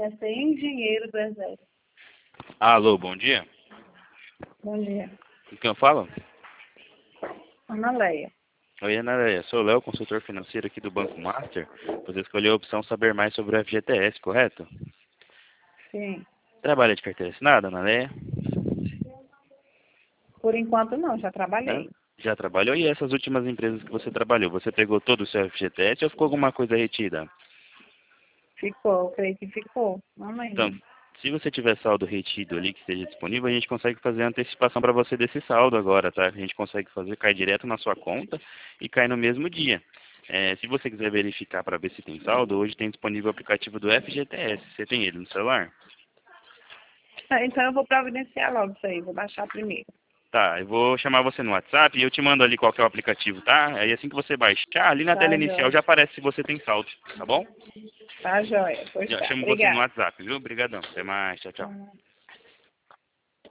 quer ser engenheiro do Exército. Alô, bom dia. Bom dia. Com quem eu falo? Ana Leia. Oi, Ana Leia. Sou o Léo, consultor financeiro aqui do Banco Master. Você escolheu a opção saber mais sobre o FGTS, correto? Sim. Trabalha de carteira assinada, Ana Leia? Por enquanto não, já Não? trabalhei. Já trabalhou? E essas últimas empresas que você trabalhou, você pegou todo o seu FGTS ou ficou alguma coisa retida? Ficou, creio que ficou. Não Então, lembro. se você tiver saldo retido ali que esteja disponível, a gente consegue fazer a antecipação para você desse saldo agora, tá? A gente consegue fazer, cai direto na sua conta e cai no mesmo dia. Se você quiser verificar para ver se tem saldo, hoje tem disponível o aplicativo do FGTS. Você tem ele no celular? Então eu vou providenciar logo isso aí, vou baixar primeiro. Tá, eu vou chamar você no WhatsApp e eu te mando ali qual que é o aplicativo, tá? Aí assim que você baixar, ali na tela Tá, inicial joia. já aparece se você tem saldo, tá bom? Tá, joia. Pois Já tá. chamo você no Obrigada. WhatsApp, viu? Obrigadão. Até mais. Tchau, tchau. Tá.